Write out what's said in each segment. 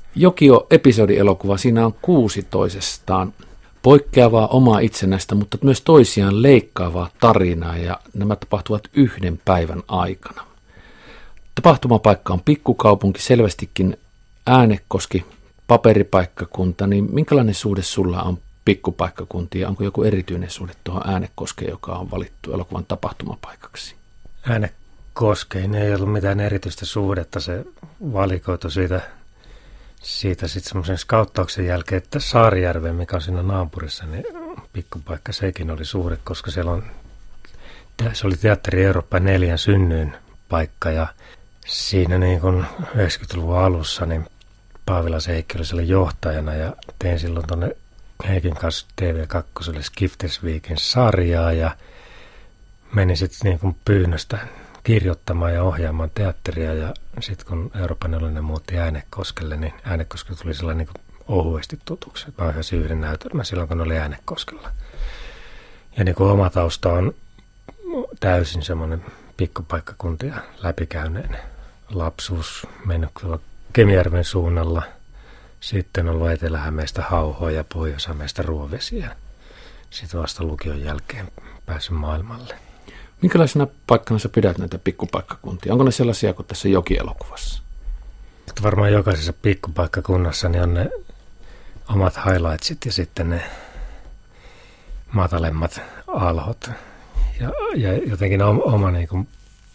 Jokio-episodielokuva, siinä on 6 toisestaan poikkeavaa omaa itsenäistä, mutta myös toisiaan leikkaavaa tarinaa, ja nämä tapahtuvat 1 päivän aikana. Tapahtumapaikka on pikkukaupunki, selvästikin Äänekoski, paperipaikkakunta, niin minkälainen suhde sulla on pikkupaikkakuntiin? Onko joku erityinen suhde tuohon Äänekoskeen, joka on valittu elokuvan tapahtumapaikaksi? Äänekoskeen ei ollut mitään erityistä suhdetta, se valikoitu siitä sitten semmoisen skauttauksen jälkeen, että Saarijärven, mikä on siinä naapurissa, niin pikkupaikka sekin oli suhde, koska se oli Teatteri Eurooppa 4 synnyin paikka, ja siinä niin kuin 90-luvun alussa niin Paavilaisen Heikki oli siellä johtajana, ja tein silloin tuonne Heikin kanssa TV2 Skiftersvikin sarjaa, ja menin sitten niin kuin pyynnöstä kirjoittamaan ja ohjaamaan teatteria, ja sitten kun Euroopan 4 muutti Äänekoskelle, niin Äänekoski tuli sellainen niin kuin ohuesti tutuksi. Mä ohjasin 1 näytelmän silloin, kun oli Äänekoskella. Ja niin kuin oma tausta on täysin semmoinen pikkupaikkakuntia läpikäyneen lapsuus, mennyt Kemijärven suunnalla, sitten on ollut Etelä-Hämeestä Hauhoa ja Pohjois-Hämeestä Ruovesiä. Sitten vasta lukion jälkeen pääsin maailmalle. Minkälaisena paikkana sä pidät näitä pikkupaikkakuntia? Onko ne sellaisia kuin tässä Joki-elokuvassa? Varmaan jokaisessa pikkupaikkakunnassa niin on ne omat highlightsit ja sitten ne matalemmat alhot. Ja jotenkin oma niin kuin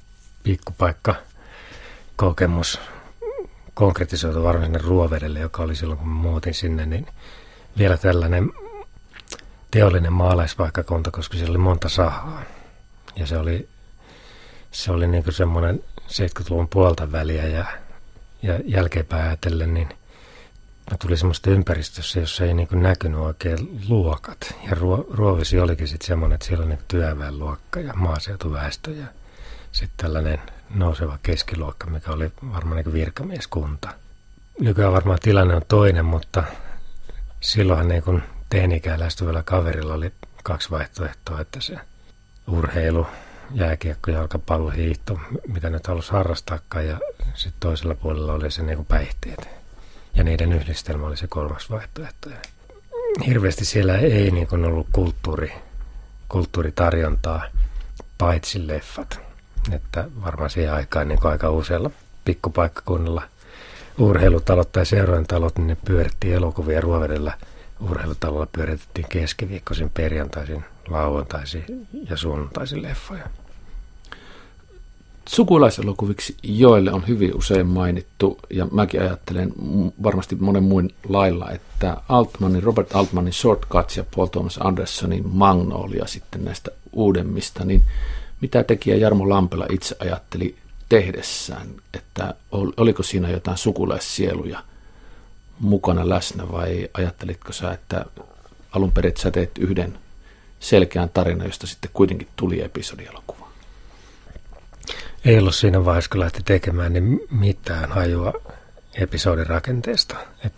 pikkupaikkakokemus konkretisoitu varmaan sinne Ruovedelle, joka oli silloin kun muutin sinne, niin vielä tällainen teollinen maalaispaikkakunta, koska siellä oli monta sahaa. Ja se oli niin kuin semmoinen 70-luvun puolta väliä ja jälkeenpäin ajatellen, niin tuli semmoista ympäristössä, jossa ei niin kuin näkynyt oikein luokat. Ja Ruovesi olikin sitten semmoinen, että siellä oli niin työväenluokka ja maaseutuväestö ja sitten tällainen nouseva keskiluokka, mikä oli varmaan niin kuin virkamieskunta. Nykyään varmaan tilanne on toinen, mutta silloinhan niin kuin teini-ikään lähestyvällä kaverilla oli 2 vaihtoehtoa, että se urheilu, jääkiekko, jalkapallo, hiihto, mitä nyt halusi harrastaakaan, ja sitten toisella puolella oli se niin kuin päihteet. Ja niiden yhdistelmä oli se 3. vaihtoehto. Ja hirveästi siellä ei niin kuin ollut kulttuuritarjontaa, paitsi leffat. Että varmaan siihen aikaan niin kuin aika usealla pikkupaikkakunnalla urheilutalot tai seurojen talot, niin ne pyörittiin elokuvia. Ruovedellä urheilutalolla pyöritettiin keskiviikkoisin, perjantaisin, lauantaisin ja sunnuntaisin leffoja. Sukulaiselokuviksi joille on hyvin usein mainittu, ja mäkin ajattelen varmasti monen muun lailla, että Robert Altmanin Short Cuts ja Paul Thomas Andersonin Magnolia sitten näistä uudemmista, niin mitä tekijä Jarmo Lampela itse ajatteli tehdessään, että oliko siinä jotain sukulaissieluja mukana läsnä, vai ajattelitko sä, että alun perin sä teet yhden selkeän tarinan, josta sitten kuitenkin tuli episodielokuva? Ei ollut siinä vaiheessa, kun lähti tekemään, niin mitään hajua episodin rakenteesta.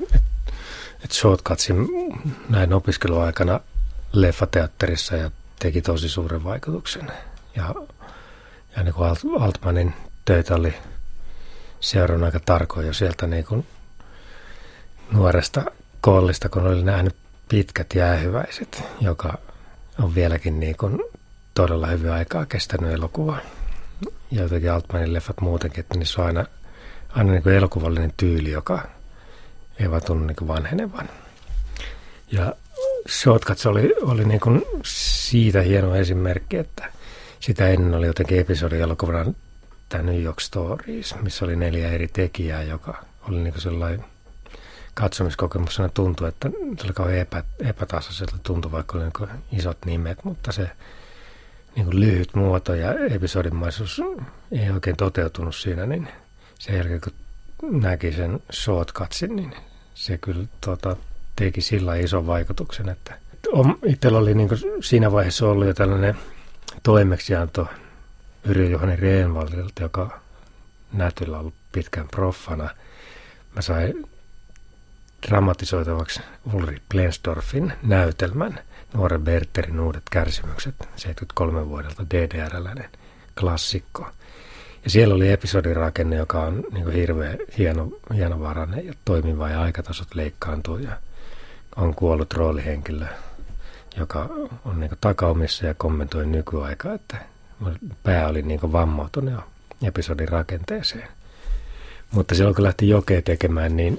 Et Shortcutsin näin opiskeluaikana leffateatterissa ja teki tosi suuren vaikutuksen. Ja niin kuin Altmanin töitä oli seurannut aika tarkoin jo sieltä niin kuin nuoresta kollista, kun oli nähnyt Pitkät jäähyväiset, joka on vieläkin niin kuin todella hyvin aikaa kestänyt elokuva. Ja jotenkin Altmanin leffat muutenkin, että niissä on aina niin kuin elokuvallinen tyyli, joka ei vaan tunnu niin kuin vanhenevan. Ja Shortcuts oli niin kuin siitä hieno esimerkki, että sitä ennen oli jotenkin episodielokuvana tämä New York Stories, missä oli 4 eri tekijää, joka oli niin kuin sellainen katsomiskokemuksena tuntui, että se oli kauhean epätasaiselta tuntui, vaikka oli niin kuin isot nimet, mutta se niin kuin lyhyt muoto ja episodimaisuus ei oikein toteutunut siinä, niin sen jälkeen kun näki sen Shortcutsin, niin se kyllä teki sillä ison vaikutuksen, että itsellä oli niin kuin siinä vaiheessa ollut jo tällainen toimeksianto Yrjö Juhani Reenvallilta, joka näytöllä ollut pitkään proffana. Mä sain dramatisoitavaksi Ulrich Blensdorfin näytelmän Nuoren Wertherin uudet kärsimykset, 73 vuodelta DDR-läinen klassikko. Ja siellä oli episodirakenne, joka on niin hirveän hienovarainen ja toimiva ja aikatasot leikkaantuu ja on kuollut roolihenkilö, joka on niin takaumissa ja kommentoi nykyaikaa, että pää oli niin vammautunut jo episodirakenteeseen. Mutta silloin kun lähti Jokea tekemään, niin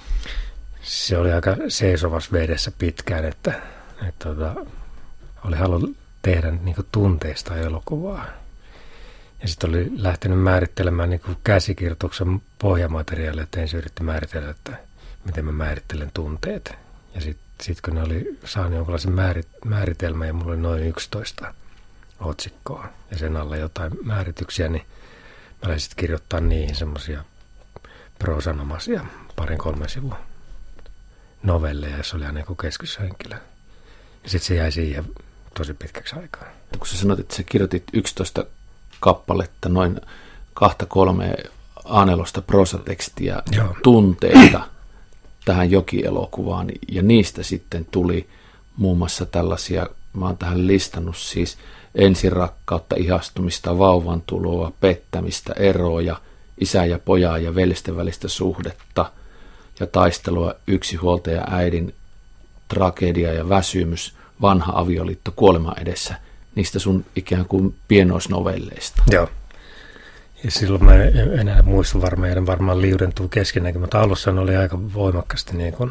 se oli aika seisovassa vedessä pitkään, että oli halunnut tehdä niin tunteista elokuvaa. Ja sitten oli lähtenyt määrittelemään niin käsikirjoituksen pohjamateriaalia, että ensin yritti määritellä, että miten mä määrittelen tunteet. Ja sitten kun ne oli saanut jonkinlaisen määritelmän ja mulla oli noin 11 otsikkoa ja sen alla jotain määrityksiä, niin mä lähdin sitten kirjoittaa niihin semmoisia proosanomaisia 2-3 sivua novelleja, jos oli aina joku keskyshenkilö. Ja sitten se jäi siihen tosi pitkäksi aikaa. Kun sä sanoit, että sä kirjoitit 11 kappaletta, noin 2-3 A4 proosatekstiä, tunteita tähän Joki-elokuvaan, ja niistä sitten tuli muun muassa tällaisia, mä oon tähän listannut siis ensirakkautta, ihastumista, vauvan tuloa, pettämistä, eroja, isän ja pojan ja veljesten välistä suhdetta ja taistelua yksinhuoltaja äidin tragedia ja väsymys, vanha avioliitto, kuolema edessä, niistä sun ikään kuin pienoisnovelleista. Joo. Ja silloin mä en enää muista varmaan liudentuu keskenäkin, mutta alussa oli aika voimakkaasti niin kuin,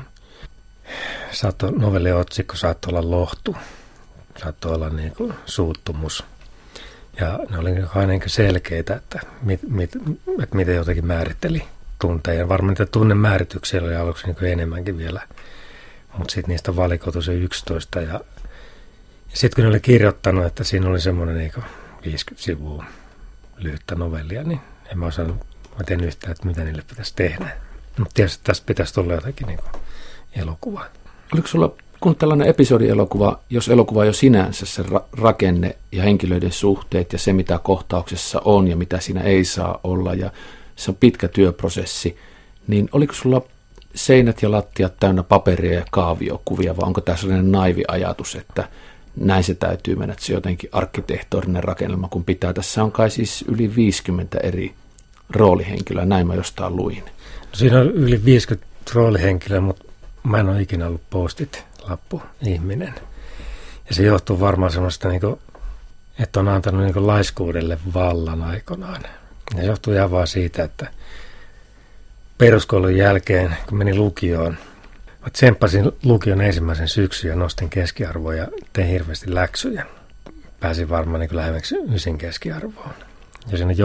novellin otsikko saattoi olla lohtu, saattoi olla niin kuin suuttumus. Ja ne oli aina niin selkeitä, että miten jotenkin määritteli tunteja. Ja varmaan niitä tunnemäärityksiä oli aluksi niin enemmänkin vielä, mutta sitten niistä valikoitui se 11. Ja sitten kun ne oli kirjoittanut, että siinä oli semmoinen niin 50 sivua lyhyttä novellia, niin en mä osannut, mä tein yhtään, että mitä niille pitäisi tehdä. Mutta tietysti tästä pitäisi tulla jotakin niin elokuva. Oliko sulla, kun tällainen episodielokuva, jos elokuva jo sinänsä se rakenne ja henkilöiden suhteet ja se, mitä kohtauksessa on ja mitä siinä ei saa olla, ja se on pitkä työprosessi, niin oliko sulla seinät ja lattiat täynnä paperia ja kaaviokuvia, vai onko tämä sellainen naivi ajatus, että näin se täytyy mennä, että se jotenkin arkkitehtoorinen rakennelma, kun pitää. Tässä on kai siis yli 50 eri roolihenkilöä, näin mä jostain luin. No, siinä on yli 50 roolihenkilöä, mutta mä en ole ikinä ollut postit-lappu ihminen. Ja se johtuu varmaan semmoista, että on antanut laiskuudelle vallan aikanaan. Ja se johtuu ihan vaan siitä, että peruskoulun jälkeen, kun menin lukioon, mä tsemppasin lukion ensimmäisen syksyn ja nostin keskiarvoa ja tein hirveästi läksyjä. Pääsin varmaan lähemmäksi 9 keskiarvoon. Ja siinä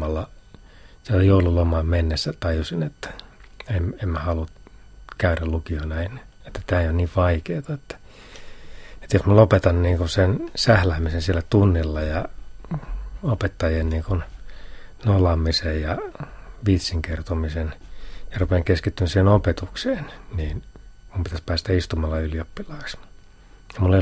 joululomaan mennessä tajusin, että en mä halua käydä lukio näin. Että tämä ei ole niin vaikeaa, että jos mä lopetan sen sähläämisen siellä tunnilla ja opettajien nolaamisen ja vitsin kertomisen ja rupean keskittymään siihen opetukseen, niin mun pitäisi päästä istumalla ylioppilaaksi. Ja mulla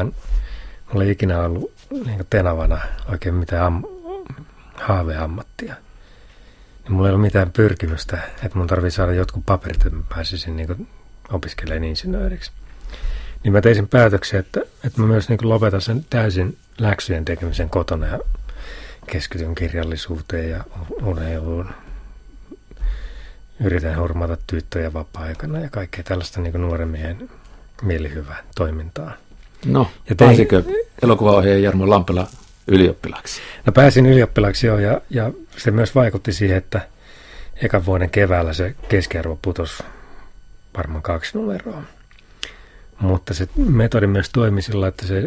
ei ikinä ollut tenavana oikein mitään haaveammattia. Ja mulla ei ollut mitään pyrkimystä, että mun tarvii saada jotkut paperit, että mä pääsisin opiskelemaan insinööriksi. Niin mä tein sen päätöksen, että mä myös lopetan sen täysin läksyjen tekemisen kotona ja keskityn kirjallisuuteen ja urheiluun. Yritän hurmata tyttöjä vapaa-aikana ja kaikkea tällaista nuoren miehen mielihyvää toimintaa. No, pääsikö elokuvaohjaaja Jarmo Lampela ylioppilaaksi? No pääsin ylioppilaaksi jo ja se myös vaikutti siihen, että ekan vuoden keväällä se keskiarvo putosi varmaan 2 numeroa. Mutta se metodi myös toimi sillä, että se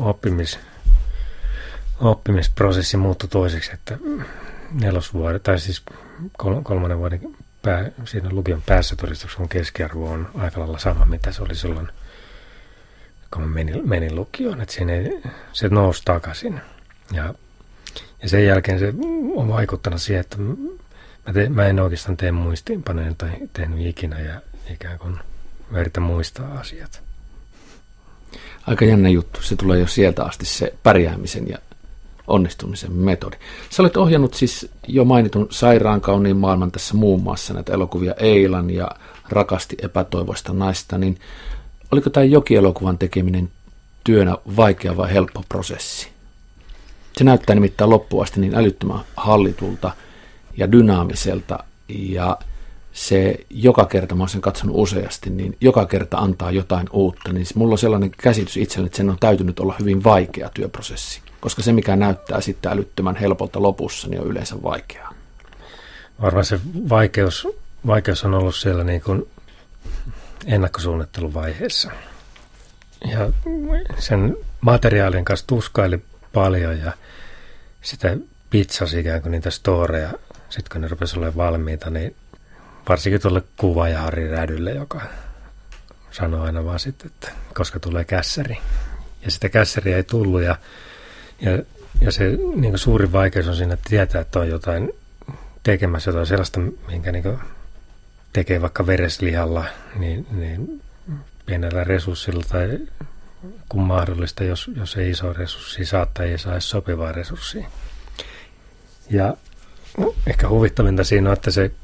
oppimisprosessi muuttui toiseksi, että 4 vuoden, tai siis 3 vuoden siinä lukion päässätodistuksen keskiarvo on aika lailla sama, mitä se oli silloin, kun mä menin lukioon. Että se nousi takaisin. Ja sen jälkeen se on vaikuttanut siihen, että mä en oikeastaan tee muistiinpanoja tai tehnyt ikinä ja ikään kuin mä yritän muistaa asiat. Aika jännä juttu. Se tulee jo sieltä asti se pärjäämisen ja onnistumisen metodi. Sä olet ohjannut siis jo mainitun Sairaankauniin maailman tässä muun muassa näitä elokuvia Eilan ja Rakasti epätoivoista naista, niin oliko tämä Joki-elokuvan tekeminen työnä vaikea vai helppo prosessi? Se näyttää nimittäin loppuun asti niin älyttömän hallitulta ja dynaamiselta, ja se joka kerta, mä oon sen katsonut useasti, niin joka kerta antaa jotain uutta, niin mulla on sellainen käsitys itselleni, että sen on täytynyt olla hyvin vaikea työprosessi, koska se, mikä näyttää sitten älyttömän helpolta lopussa, niin on yleensä vaikeaa. Varmaan se vaikeus on ollut siellä niin kuin ennakkosuunnitteluvaiheessa. Ja sen materiaalin kanssa tuskaili paljon ja sitä pizzasi ikään kuin niitä storeja. Sitten kun ne rupesi olemaan valmiita, niin varsinkin tuolle kuvaaja Harri Rädylle, joka sanoi aina vaan sitten, että koska tulee kässäri. Ja sitä kässäriä ei tullut ja se niin kuin suurin vaikeus on siinä, että tietää, että on jotain tekemässä jotain sellaista, minkä niin kuin tekee vaikka vereslihalla, niin pienellä resurssilla tai kun mahdollista, jos ei iso resurssi saa tai ei saa edes sopivaa resurssia. Ja ehkä huvittavinta siinä on, että se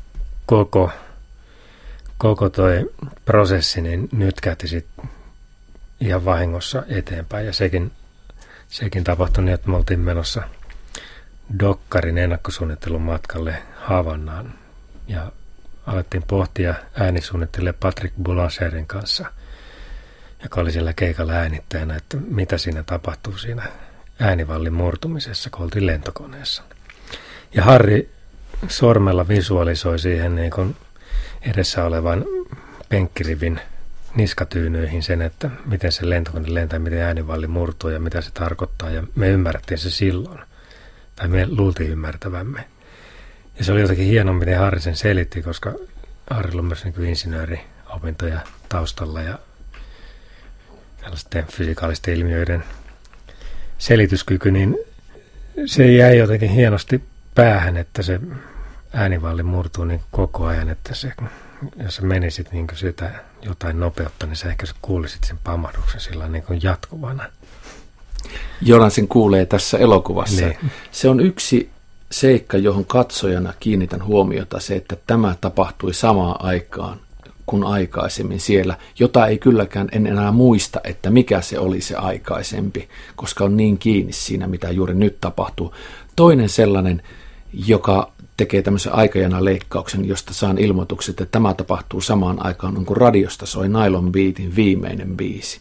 koko toi prosessi niin nytkähti sitten ihan vahingossa eteenpäin. Ja sekin tapahtui niin, että me oltiin menossa Dokkarin ennakkosuunnittelun matkalle Havannaan. Ja alettiin pohtia äänisuunnittelijan Patrick Boulacherin kanssa, joka oli siellä keikalla äänittäjänä, että mitä siinä tapahtuu siinä äänivallin murtumisessa, kun oltiin lentokoneessa. Ja Harri sormella visualisoi siihen niin kuin edessä olevan penkkirivin niskatyynyihin sen, että miten se lentokone lentää, miten äänivalli murtuu ja mitä se tarkoittaa. Ja me ymmärrettiin se silloin, tai me luultiin ymmärtävämme. Ja se oli jotenkin hienoa, miten Harri sen selitti, koska Harrilla on myös niin kuin insinööriopintoja taustalla ja tällaisten fysikaalisten ilmiöiden selityskyky, niin se jäi jotenkin hienosti päähän, että se äänivalli murtuu niin koko ajan, että se, jos sä menisit niin sitä jotain nopeutta, niin sä ehkä kuulisit sen pamahduksen sillä niin kuin jatkuvana. Joran sen kuulee tässä elokuvassa. Niin. Se on yksi seikka, johon katsojana kiinnitän huomiota, se, että tämä tapahtui samaan aikaan kuin aikaisemmin siellä, jota ei kylläkään en enää muista, että mikä se oli se aikaisempi, koska on niin kiinni siinä, mitä juuri nyt tapahtuu. Toinen sellainen, joka tekee tämmöisen aikajana-leikkauksen, josta saan ilmoitukset, että tämä tapahtuu samaan aikaan, kun radiosta soi Nylon Beatin viimeinen biisi.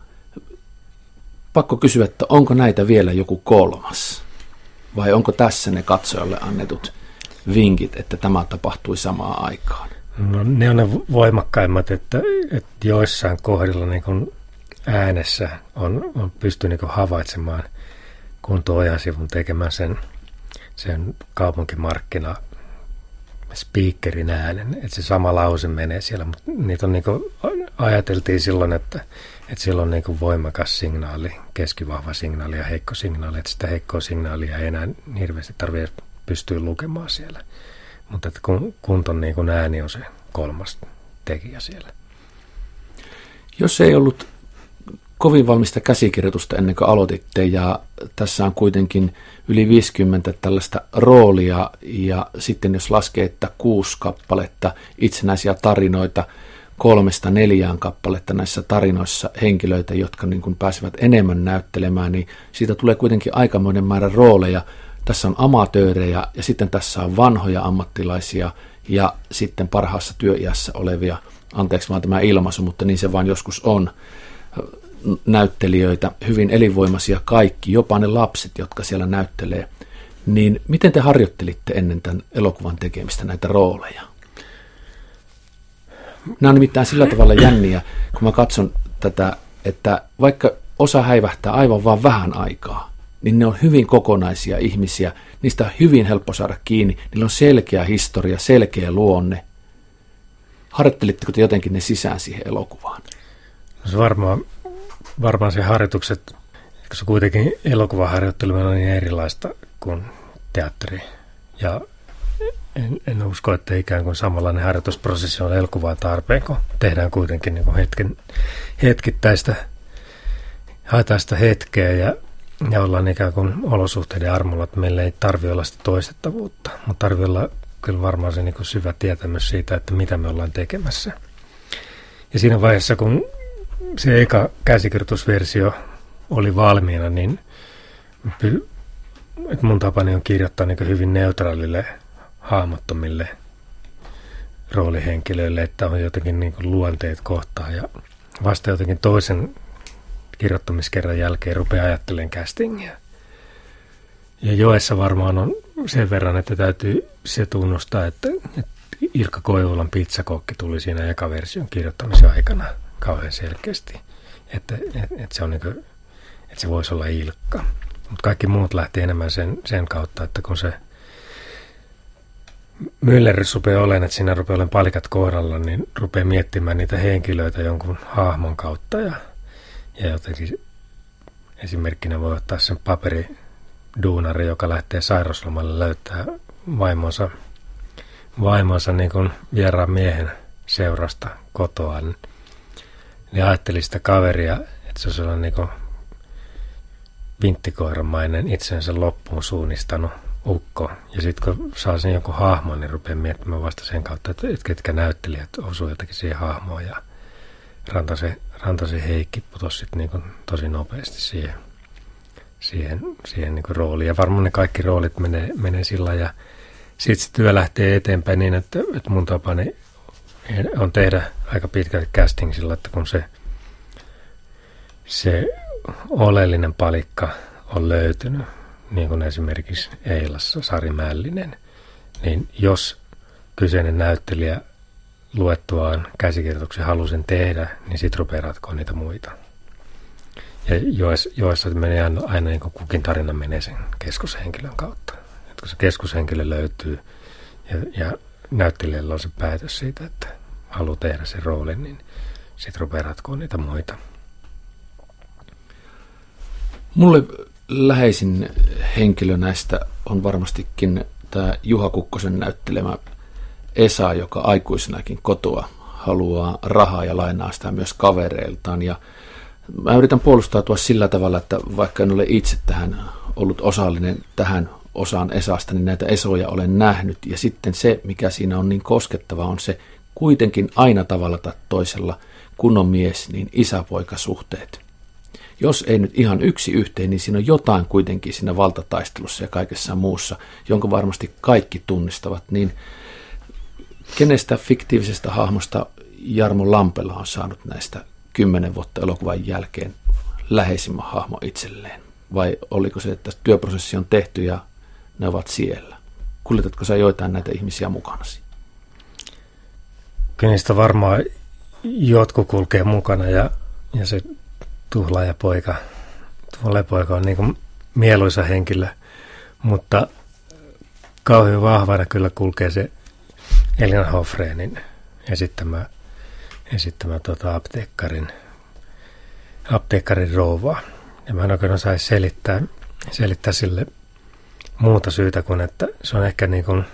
Pakko kysyä, että onko näitä vielä joku kolmas? Vai onko tässä ne katsojalle annetut vinkit, että tämä tapahtui samaan aikaan? No, ne on ne voimakkaimmat, että joissain kohdilla niin kun äänessä on pystyy niin kun havaitsemaan, kun tuo Ojansivun tekemään sen kaupunkimarkkina speakerin äänen, että se sama lause menee siellä, mutta niitä on niin kuin ajateltiin silloin, että sillä on niin kuin voimakas signaali, keskivahva signaali ja heikko signaali, että sitä heikkoa signaalia ei enää hirveästi tarvitse pystyä lukemaan siellä, mutta että kunton niin kuin ääni on se kolmas tekijä siellä. Jos ei ollut kovin valmista käsikirjoitusta ennen kuin aloititte, ja tässä on kuitenkin yli 50 tällaista roolia, ja sitten jos laskee, että 6 kappaletta itsenäisiä tarinoita, 3-4 kappaletta näissä tarinoissa henkilöitä, jotka niin kuin pääsevät enemmän näyttelemään, niin siitä tulee kuitenkin aikamoinen määrä rooleja. Tässä on amatöörejä, ja sitten tässä on vanhoja ammattilaisia, ja sitten parhaassa työiässä olevia, anteeksi vaan tämä ilmaisu, mutta niin se vaan joskus on, näyttelijöitä, hyvin elinvoimaisia kaikki, jopa ne lapset, jotka siellä näyttelee. Niin miten te harjoittelitte ennen tämän elokuvan tekemistä näitä rooleja? Nämä on nimittäin sillä tavalla jänniä, kun mä katson tätä, että vaikka osa häivähtää aivan vaan vähän aikaa, niin ne on hyvin kokonaisia ihmisiä, niistä on hyvin helppo saada kiinni, niillä on selkeä historia, selkeä luonne. Harjoittelitteko te jotenkin ne sisään siihen elokuvaan? No se varmaan se harjoitukset, koska kuitenkin elokuvaharjoittelu on niin erilaista kuin teatteri. Ja en usko, että ikään kuin samanlainen harjoitusprosessi on elokuvaan tarpeen, kun tehdään kuitenkin niin kuin hetkittäistä, haetaan sitä hetkeä ja ollaan ikään kuin olosuhteiden armolla, että meillä ei tarvitse olla sitä toistettavuutta, mutta tarvitsee olla kyllä varmaan se niin kuin syvä tietämys siitä, että mitä me ollaan tekemässä. Ja siinä vaiheessa, kun se eka käsikirjoitusversio oli valmiina, niin mun tapani on kirjoittaa niin hyvin neutraalille, hahmottomille roolihenkilöille, että on jotenkin niin luonteet kohtaan ja vasta jotenkin toisen kirjoittamiskerran jälkeen rupeaa ajattelemaan castingia. Ja Joessa varmaan on sen verran, että täytyy se tunnustaa, että Ilkka Koivulan pizzakokki tuli siinä eka version kirjoittamisen aikana kauhean selkeästi, että se on niin kuin, että se voisi olla Ilkka. Mutta kaikki muut lähti enemmän sen kautta, että kun se Müllerys rupeaa olemaan, että siinä rupeaa olemaan palikat kohdalla, niin rupeaa miettimään niitä henkilöitä jonkun hahmon kautta. Ja jotenkin esimerkkinä voi ottaa sen paperiduunari, joka lähtee sairauslomalle löytää vaimonsa niin kuin vieraan miehen seurasta kotoaan. Niin ajattelin sitä kaveria, että se on sellainen niin kuin vinttikoiramainen itsensä loppuun suunnistanut ukko. Ja sitten kun saa sen jonkun hahmon, niin rupeaa miettimään vasta sen kautta, että ketkä näyttelijät osuu jotakin siihen hahmoon. Ja Rantasen Heikki putosi sitten niin tosi nopeasti siihen niin kuin rooliin. Ja varmaan ne kaikki roolit menee sillä. Ja sitten se työ lähtee eteenpäin niin, että mun tapani on tehdä aika pitkälti casting sillä, että kun se oleellinen palikka on löytynyt, niin kuin esimerkiksi Eilassa Sari Mällinen, niin jos kyseinen näyttelijä luettuaan käsikirjoituksen halusin tehdä, niin sitten rupeaa ratkoa niitä muita. Ja joissa menee aina niin kuin kukin tarina menee sen keskushenkilön kautta. Et kun se keskushenkilö löytyy ja näyttelijällä on se päätös siitä, että haluaa tehdä sen roolin, niin sitten rupeaa ratkoa niitä muita. Mulle läheisin henkilö näistä on varmastikin tämä Juha Kukkosen näyttelemä Esa, joka aikuisenakin kotoa haluaa rahaa ja lainaa sitä myös kavereiltaan. Ja mä yritän puolustautua sillä tavalla, että vaikka en ole itse ollut osallinen tähän osaan Esasta, niin näitä Esoja olen nähnyt. Ja sitten se, mikä siinä on niin koskettava, on se kuitenkin aina tavalla tai toisella, kun on mies, niin isä-poika-suhteet. Jos ei nyt ihan yksi yhteen, niin siinä on jotain kuitenkin siinä valtataistelussa ja kaikessa muussa, jonka varmasti kaikki tunnistavat. Niin kenestä fiktiivisestä hahmosta Jarmo Lampela on saanut näistä 10 vuotta elokuvan jälkeen läheisimmän hahmo itselleen? Vai oliko se, että työprosessi on tehty ja ne ovat siellä? Kuljetatko sä joitain näitä ihmisiä mukanasi? Kyllä niistä varmaan jotkut kulkee mukana ja se tuhlaajapoika on niin kuin mieluisa henkilö, mutta kauhean vahvana kyllä kulkee se Elina Hofreenin esittämä apteekkarin rouva. Ja mä en oikein saisi selittää sille muuta syytä kuin, että se on ehkä niin kuin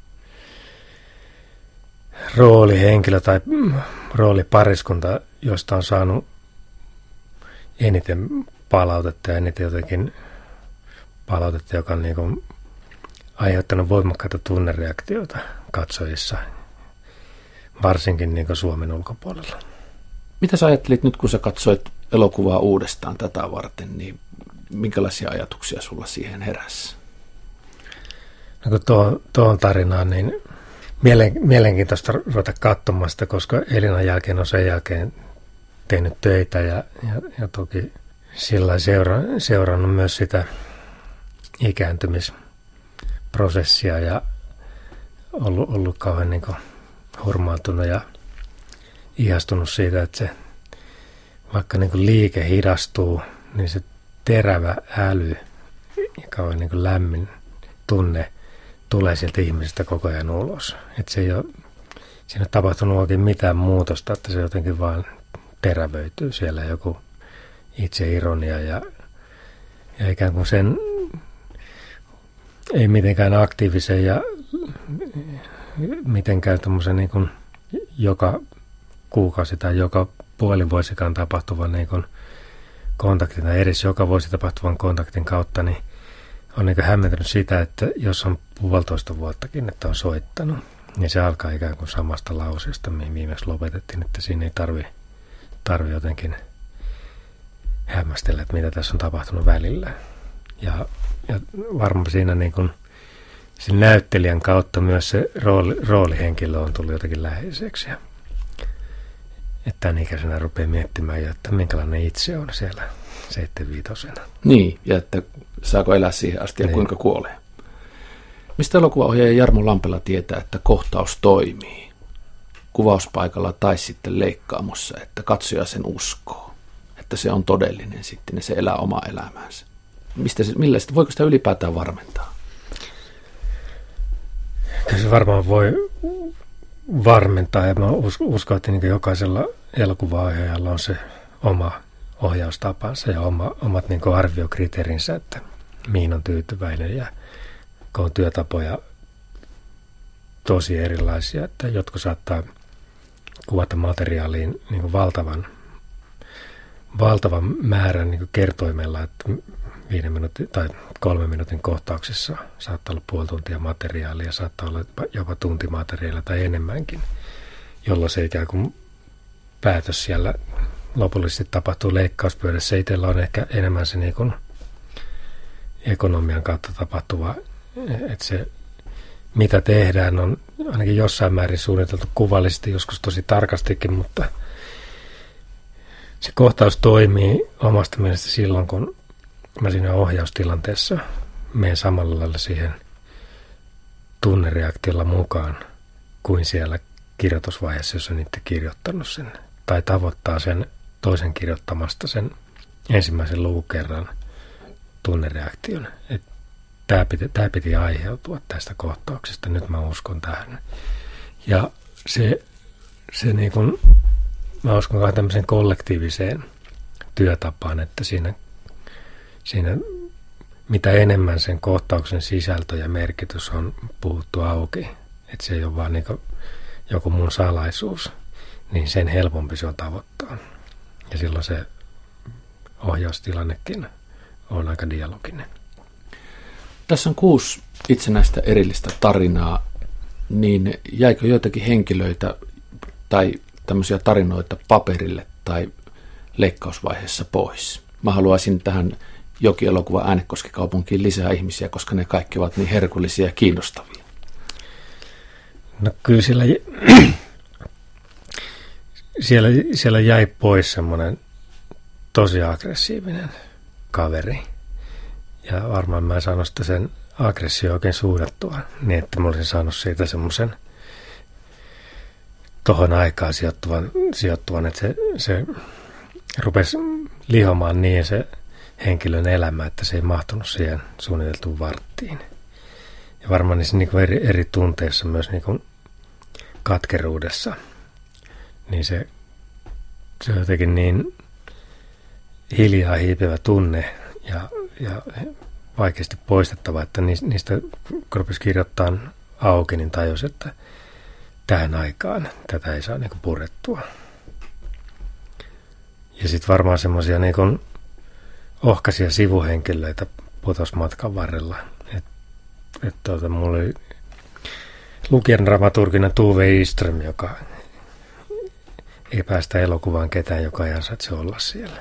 roolihenkilö tai roolipariskunta, josta on saanut eniten palautetta ja eniten jotenkin palautetta, joka on niin kuin aiheuttanut voimakkaita tunnereaktioita katsojissa, varsinkin niin kuin Suomen ulkopuolella. Mitä sä ajattelit nyt, kun sä katsoit elokuvaa uudestaan tätä varten, niin minkälaisia ajatuksia sulla siihen heräsi? No kun tuohon tarinaan, niin mielenkiintoista ruveta katsomaan sitä, koska Elinan jälkeen on sen jälkeen tehnyt töitä ja toki sillä seurannut myös sitä ikääntymisprosessia ja ollut kauhean niin kuin hurmaantunut ja ihastunut siitä, että se vaikka niin kuin liike hidastuu, niin se terävä äly ja kauhean niin kuin lämmin tunne tulee sieltä ihmisestä koko ajan ulos. Että se ei ole siinä tapahtunut oikein mitään muutosta, että se jotenkin vaan terävöityy siellä joku itseironia ja ikään kuin sen ei mitenkään aktiivisen ja mitenkään tämmöisen niin kuin joka kuukausi tai joka puolivuosikaan tapahtuvan niin kuin kontaktin tai edes joka vuosi tapahtuvan kontaktin kautta, niin on niin kuin hämmentänyt sitä, että jos on 1,5 vuottakin, että on soittanut, niin se alkaa ikään kuin samasta lauseesta, mihin viimeksi lopetettiin, että siinä ei tarvi jotenkin hämmästellä, että mitä tässä on tapahtunut välillä. Ja varmaan siinä niin kuin sen näyttelijän kautta myös se roolihenkilö on tullut jotenkin läheiseksi. Että tämän ikäisenä rupeaa miettimään, että minkälainen itse on siellä 75. Niin, ja että saako elää siihen asti ja niin. Kuinka kuolee. Mistä elokuvaohjaaja Jarmo Lampela tietää, että kohtaus toimii kuvauspaikalla tai sitten leikkaamossa, että katsoja sen uskoo, että se on todellinen sitten ja se elää omaa elämäänsä? Voiko sitä ylipäätään varmentaa? Kyllä se varmaan voi varmentaa, ja mä uskon, että niin jokaisella elokuvaohjaajalla on se oma ohjaustapansa ja omat niin arviokriteerinsä, että mihin on tyytyväinen, ja kun on työtapoja tosi erilaisia, että jotkut saattaa kuvata materiaaliin niin valtavan määrän niin kertoimella, että 5 minuutin tai 3 minuutin kohtauksessa saattaa olla puoli tuntia materiaalia, saattaa olla jopa tunti materiaalia tai enemmänkin, jolloin se ikään kuin päätös siellä lopullisesti tapahtuu leikkauspöydässä. Itsellä on ehkä enemmän se niin kuin ekonomian kautta tapahtuva, että se mitä tehdään on ainakin jossain määrin suunniteltu kuvallisesti, joskus tosi tarkastikin, mutta se kohtaus toimii omasta mielestä silloin, kun mä siinä ohjaustilanteessa menen samalla lailla siihen tunnereaktiolla mukaan kuin siellä kirjoitusvaiheessa, jos on itse kirjoittanut sen. Tai tavoittaa sen toisen kirjoittamasta sen ensimmäisen lukukerran tunnereaktion. Tämä piti aiheutua tästä kohtauksesta, nyt mä uskon tähän. Ja se niin kuin, mä uskon vähän tämmöiseen kollektiiviseen työtapaan, että siinä mitä enemmän sen kohtauksen sisältö ja merkitys on puhuttu auki, että se ei ole vaan niin kuin joku mun salaisuus, niin sen helpompi se on tavoittaa. Ja silloin se ohjaustilannekin on aika dialoginen. Tässä on 6 itsenäistä erillistä tarinaa, niin jäikö joitakin henkilöitä tai tämmöisiä tarinoita paperille tai leikkausvaiheessa pois? Mä haluaisin tähän Joki-elokuva Äänekoski-kaupunkiin lisää ihmisiä, koska ne kaikki ovat niin herkullisia ja kiinnostavia. No kyllä siellä jäi pois semmoinen tosi aggressiivinen kaveri. Ja varmaan mä en saanut sitä sen aggressio oikein suudattua, niin että mä olisin saanut siitä semmoisen tohon aikaan sijoittuvan, että se rupesi lihomaan niin se henkilön elämä, että se ei mahtunut siihen suunniteltuun varttiin. Ja varmaan niissä niin kuin eri tunteissa, myös niin kuin katkeruudessa, niin se on jotenkin niin hiljaa hiipivä tunne ja vaikeasti poistettava, että niistä kun rupesi kirjoittaa auki, niin tajus, että tähän aikaan tätä ei saa niin kuin purettua. Ja sitten varmaan semmoisia niin kuin ohkaisia sivuhenkilöitä putosi matkan varrella. Mulla oli lukijan dramaturgina Tuve Iström, joka ei päästä elokuvaan ketään, joka ei ansaitse olla siellä.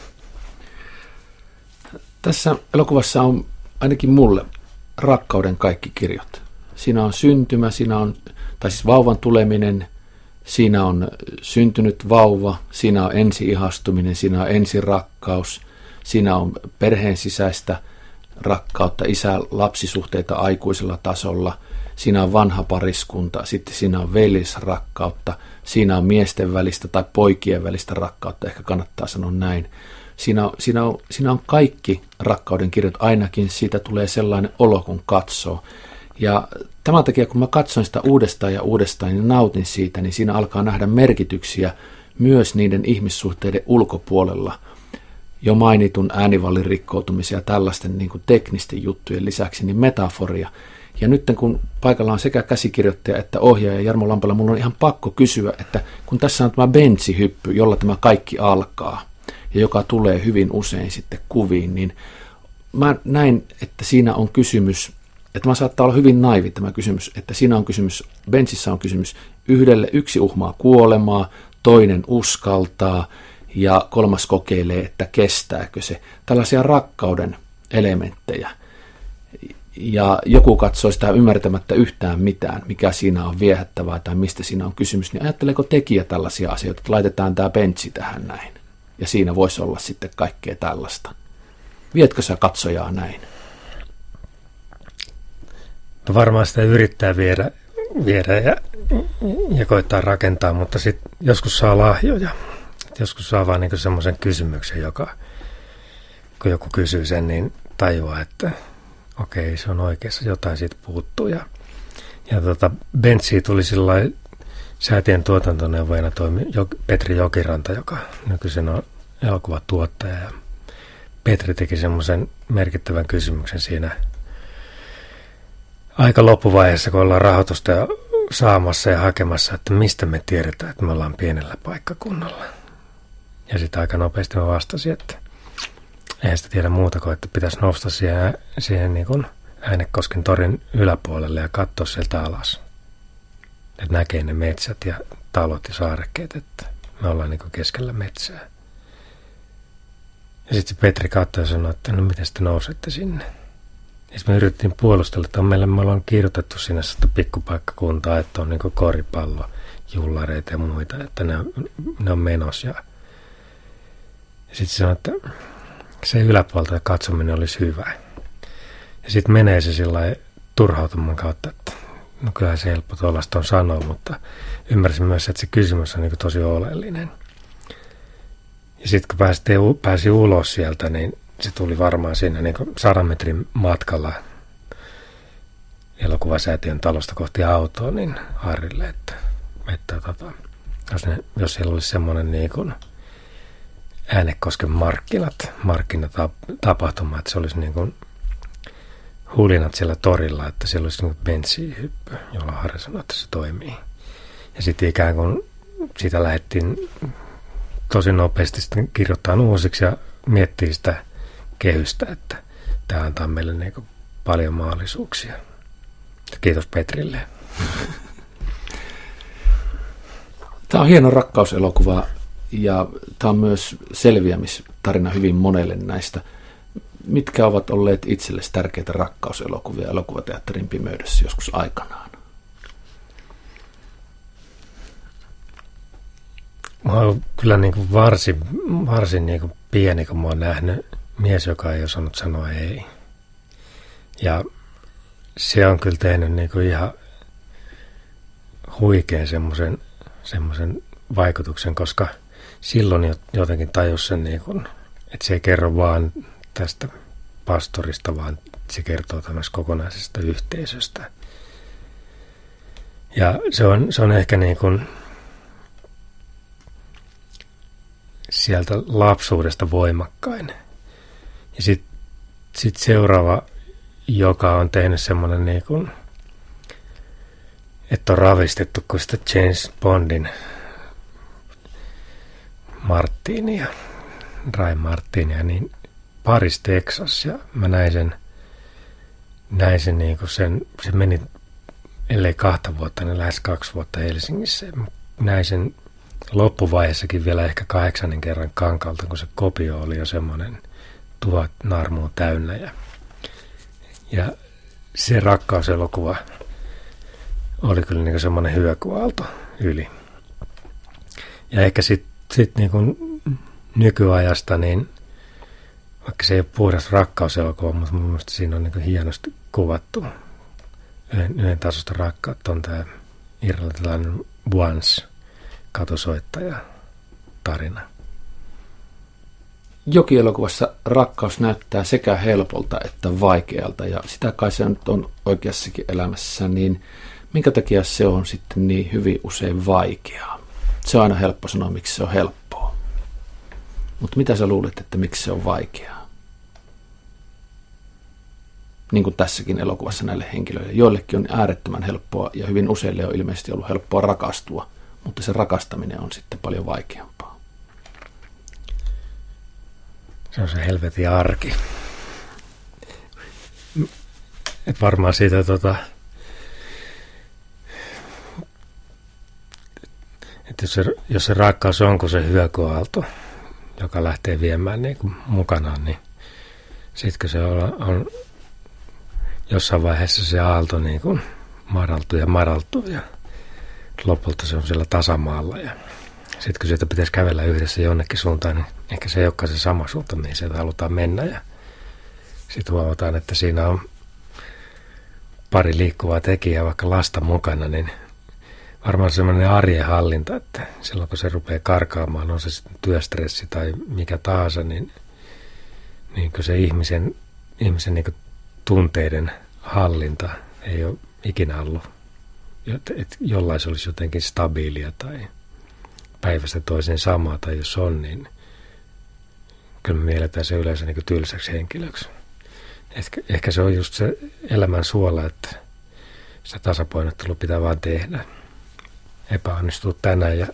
Tässä elokuvassa on ainakin mulle rakkauden kaikki kirjat. Siinä on syntymä, siis vauvan tuleminen, siinä on syntynyt vauva, siinä on ensi-ihastuminen, siinä on ensirakkaus, siinä on perheen sisäistä rakkautta, isä-lapsisuhteita aikuisella tasolla, siinä on vanha pariskunta, sitten siinä on veljesrakkautta, siinä on miesten välistä tai poikien välistä rakkautta, ehkä kannattaa sanoa näin. Siinä on kaikki rakkauden kirjat, ainakin siitä tulee sellainen olo, kun katsoo. Ja tämän takia, kun mä katson sitä uudestaan ja uudestaan ja nautin siitä, niin siinä alkaa nähdä merkityksiä myös niiden ihmissuhteiden ulkopuolella. Jo mainitun äänivallin rikkoutumisen ja tällaisten niin kuin teknisten juttujen lisäksi, niin metaforia. Ja nyt kun paikalla on sekä käsikirjoittaja että ohjaaja Jarmo Lampela, mulla on ihan pakko kysyä, että kun tässä on tämä bensihyppy, jolla tämä kaikki alkaa, ja joka tulee hyvin usein sitten kuviin, niin mä näin, että siinä on kysymys, että mä saattaa olla hyvin naivi tämä kysymys, että siinä on kysymys, bensissä on kysymys yksi uhmaa kuolemaa, toinen uskaltaa ja kolmas kokeilee, että kestääkö se. Tällaisia rakkauden elementtejä. Ja joku katsoo sitä ymmärtämättä yhtään mitään, mikä siinä on viehättävää tai mistä siinä on kysymys, niin ajatteleeko tekijä tällaisia asioita, että laitetaan tämä benssi tähän näin. Ja siinä voisi olla sitten kaikkea tällaista. Vietkö sä katsojaa näin? No varmaan sitä yrittää viedä ja koittaa rakentaa, mutta sitten joskus saa lahjoja. Joskus saa vaan niin semmoisen kysymyksen, joka kun joku kysyy sen, niin tajuaa, että okei, se on oikeassa, jotain siitä puuttuu. Ja Bentsi tuli sillai säätiön tuotantoneuvojana toimi Petri Jokiranta, joka nykyisin on elokuvatuottaja. Ja Petri teki semmoisen merkittävän kysymyksen siinä aika loppuvaiheessa, kun ollaan rahoitusta saamassa ja hakemassa, että mistä me tiedetään, että me ollaan pienellä paikkakunnalla. Ja sitten aika nopeasti mä vastasin, että eihän sitä tiedä muuta kuin, että pitäisi nousta siihen niin kuin Äänekosken torin yläpuolelle ja katsoa sieltä alas. Että näkee ne metsät ja talot ja saarekkeet, että me ollaan niin kuin keskellä metsää. Ja sitten Petri katsoi ja sanoi, että no miten te nousette sinne. Ja sitten me yritettiin puolustella, että me ollaan kirjoitettu sinne sitä pikkupaikkakuntaa, että on niin kuin koripallo, jullareita ja muita, että ne on menossa. Ja sitten sanoi, että se yläpuolta katsominen olisi hyvä. Ja sitten menee se sillä turhautuman kautta, että no kyllähän se helppo tuollaista on sanoa, mutta ymmärsin myös, että se kysymys on niin kuin tosi oleellinen. Ja sitten kun pääsi ulos sieltä, niin se tuli varmaan siinä niin kuin 100 metrin matkalla elokuvasäätiön talosta kohti autoa, niin Harrille, että jos siellä olisi semmoinen niin kuin Äänekosken markkinatapahtuma, että se olisi niin kuin hulinat siellä torilla, että siellä olisi niin kuin bensiinihyppy, jolla Harri sanoi, että se toimii. Ja sitten ikään kuin siitä lähdettiin tosi nopeasti sitten kirjoittaa uusiksi ja miettii sitä kehystä, että tämä antaa meille niin kuin paljon mahdollisuuksia. Kiitos Petrille. Tämä on hieno rakkauselokuva ja tämä on myös selviämistarina hyvin monelle näistä. Mitkä ovat olleet itsellesi tärkeitä rakkauselokuvia elokuvateatterin pimeydessä joskus aikanaan? Mä oon kyllä niin kuin varsin niin kuin pieni, kun mä oon nähnyt mies, joka ei osannut sanoa ei. Ja se on kyllä tehnyt niin kuin ihan huikean semmoisen vaikutuksen, koska silloin jotenkin tajus sen, niin kuin, että se ei kerro vaan tästä pastorista, vaan se kertoo tämmöisestä kokonaisesta yhteisöstä. Ja se on ehkä niin kuin sieltä lapsuudesta voimakkain. Ja sit seuraava, joka on tehnyt semmoinen niin kuin, että on ravistettu kuin sitä James Bondin Martinia, Ray Martinia, niin Paris, Texas, ja mä näin sen niin kuin se meni, ellei 2 vuotta, niin lähes 2 vuotta Helsingissä. Näin sen loppuvaiheessakin vielä ehkä 8. kerran Kankalta, kun se kopio oli jo semmoinen 1000 naarmua täynnä. Ja se rakkauselokuva oli kyllä niin kuin semmoinen hyökyaalto yli. Ja ehkä sit niin kuin nykyajasta, niin vaikka se ei ole puhdas rakkauselokuva, mutta mun mielestä siinä on niin kuin hienosti kuvattu yhden tasosta rakkautta on tämä irlantilainen Once katusoittaja tarina. Joki-elokuvassa rakkaus näyttää sekä helpolta että vaikealta, ja sitä kai se nyt on oikeassakin elämässä, niin minkä takia se on sitten niin hyvin usein vaikeaa? Se on aina helppo sanoa, miksi se on helppoa. Mutta mitä sä luulet, että miksi se on vaikeaa? Niin kuin tässäkin elokuvassa näille henkilöille. Joillekin on äärettömän helppoa ja hyvin useille on ilmeisesti ollut helppoa rakastua, mutta se rakastaminen on sitten paljon vaikeampaa. Se on se helvetin arki. Et varmaan siitä että jos se rakkaus on kuin se hyökyaalto, joka lähtee viemään niin kuin mukanaan, niin sitten kun se on jossain vaiheessa se aalto niin kuin madaltuu ja lopulta se on siellä tasamaalla ja sitten kun sieltä pitäisi kävellä yhdessä jonnekin suuntaan, niin ehkä se ei olekaan se sama suunta, mihin sieltä halutaan mennä ja sitten huomataan, että siinä on pari liikkuvaa tekijää, vaikka lasta mukana, niin varmaan semmoinen arjen hallinta, että silloin kun se rupeaa karkaamaan, on se sitten työstressi tai mikä tahansa, niin kun se ihmisen niin kuin tunteiden hallinta ei ole ikinä ollut, että jollain se olisi jotenkin stabiilia tai päivästä toiseen samaa, tai jos on, niin kyllä me mielletään se yleensä niin kuin tylsäksi henkilöksi. Ehkä se on just se elämän suola, että se tasapainottelu pitää vaan tehdä. Epäonnistuu tänään ja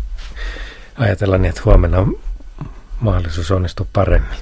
ajatella niin, että huomenna on mahdollisuus onnistua paremmin.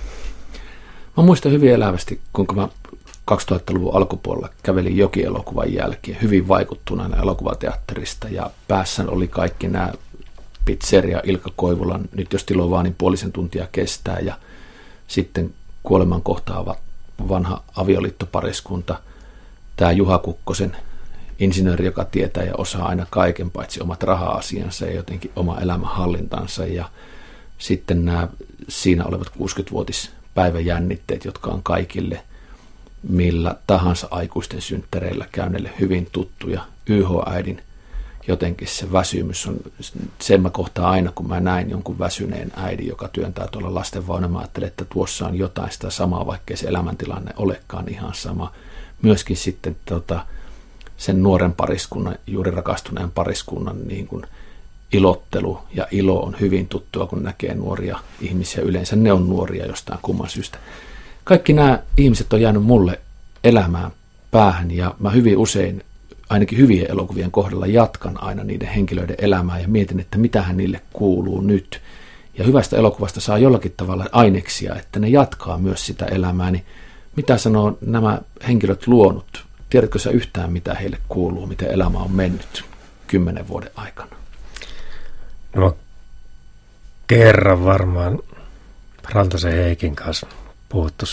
Mä muistan hyvin elävästi, kuinka mä 2000-luvun alkupuolella kävelin Joki-elokuvan jälkeen hyvin vaikuttuneena elokuvateatterista ja päässä oli kaikki nämä Pizzeria Ilkka Koivulan Nyt jos Tilo vaan niin puolisen tuntia kestää ja sitten kuoleman kohtaava vanha avioliittopariskunta, tämä Juha Kukkosen insinööri, joka tietää ja osaa aina kaiken paitsi omat raha-asiansa ja jotenkin oma elämänhallintansa ja sitten nämä siinä olevat 60-vuotispäiväjännitteet, jotka on kaikille millä tahansa aikuisten synttäreillä käyneille hyvin tuttuja. YH-äidin jotenkin se väsymys on, sen mä kohtaan aina, kun mä näin jonkun väsyneen äidin, joka työntää tuolla lastenvaunua, mä ajattelen, että tuossa on jotain sitä samaa, vaikkei se elämäntilanne olekaan ihan sama. Myöskin sitten sen nuoren pariskunnan, juuri rakastuneen pariskunnan niin kuin ilottelu ja ilo on hyvin tuttua, kun näkee nuoria ihmisiä. Yleensä ne on nuoria jostain kumman syystä. Kaikki nämä ihmiset on jäänyt mulle elämään päähän ja mä hyvin usein, ainakin hyvien elokuvien kohdalla, jatkan aina niiden henkilöiden elämää ja mietin, että mitähän niille kuuluu nyt. Ja hyvästä elokuvasta saa jollakin tavalla aineksia, että ne jatkaa myös sitä elämää. Niin mitä sanoo nämä henkilöt luonut? Tiedätkö sä yhtään, mitä heille kuuluu, miten elämä on mennyt 10 vuoden aikana? No kerran varmaan Rantasen Heikin kanssa puhuttu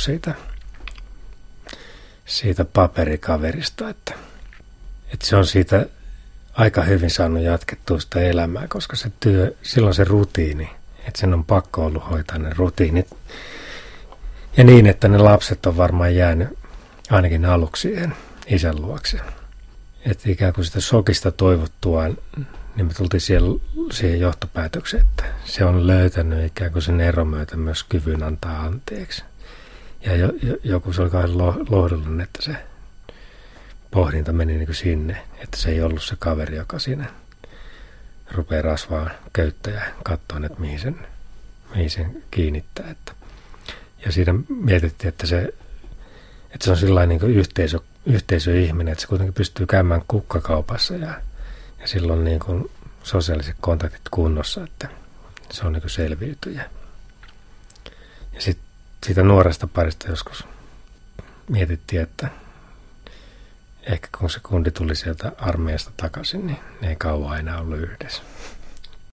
siitä paperikaverista, että se on siitä aika hyvin saanut jatkettua sitä elämää, koska se työ, silloin se rutiini, että sen on pakko ollut hoitaa ne rutiinit. Ja niin, että ne lapset on varmaan jäänyt ainakin aluksi siihen isän luokse. Että ikään kuin sitä shokista toivottuaan, niin me tultiin siihen johtopäätökseen, että se on löytänyt ikään kuin sen eron myötä myös kyvyn antaa anteeksi. Ja joku se oli kai lohdullinen, että se pohdinta meni niin kuin sinne, että se ei ollut se kaveri, joka siinä rupeaa rasvaa köyttä ja katsoa, että mihin sen kiinnittää. Ja siinä mietittiin, että se on sellainen niin kuin yhteisöihminen, että se kuitenkin pystyy käymään kukkakaupassa ja silloin niin kuin sosiaaliset kontaktit kunnossa, että se on niin kuin selviytyjä. Ja sitten siitä nuoresta parista joskus mietittiin, että ehkä kun se kundi tuli sieltä armeijasta takaisin, niin ne ei kauan enää ollut yhdessä.